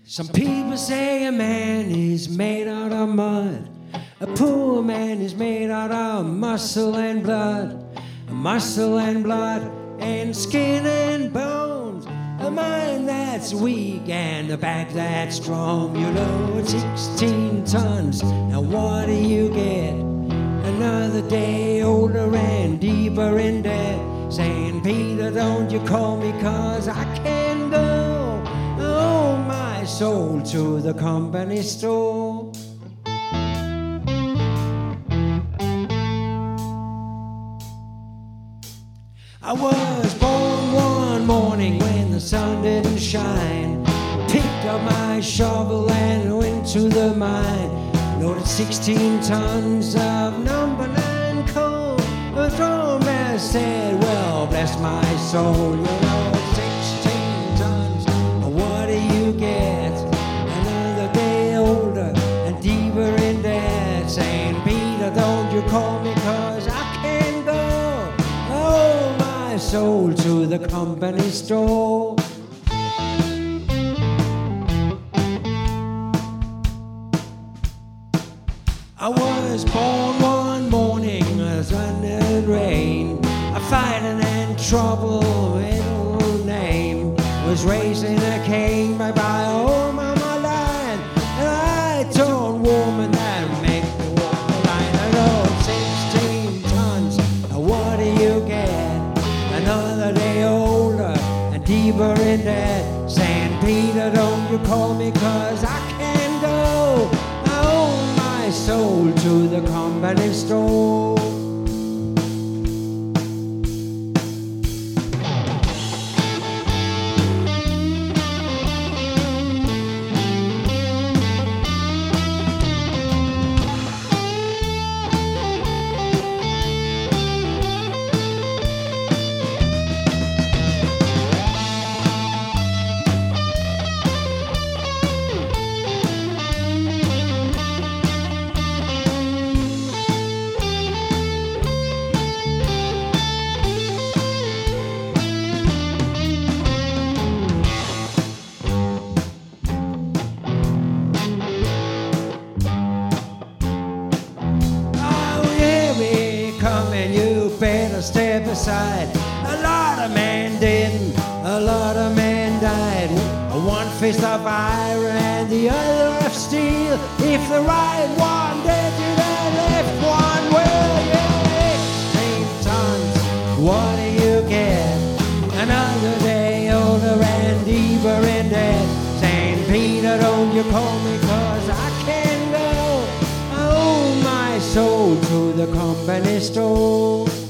Some people say a man is made out of mud. A poor man is made out of muscle and blood. Muscle and blood and skin and bones. A mind that's weak and a back that's strong. You know, it's 16 tons. Now what do you get? Another day older and deeper in debt. Saying, Peter, don't you call me 'cause I can't go. Oh, my soul to the company store. I was born one morning when the sun didn't shine. Picked up my shovel and went to the mine. Loaded 16 tons of number 9 coal. The drummer said, well, bless my soul. You know, 16 tons, what do you get? Another day older and deeper in debt. Saying, Peter, don't you call me 'cause I can't go. Oh, my soul to the company store. I was born one morning as thunder and rain. A fighting and trouble, middle name was raising a cane by oh mama line. And I told woman that make me walk the line. I rode 16 tons, now what do you get? Another day older and deeper in debt. Saying, Peter, don't you call me 'cause I can't go. Sold to the company store. Better step aside. A lot of men didn't, a lot of men died. One fist of iron and the other of steel. If the right one did to the left one, well, yeah, 16 tons, what do you get? Another day older and deeper in debt. Saying, Peter, don't you call me 'cause I can't go. I owe my soul to the company store.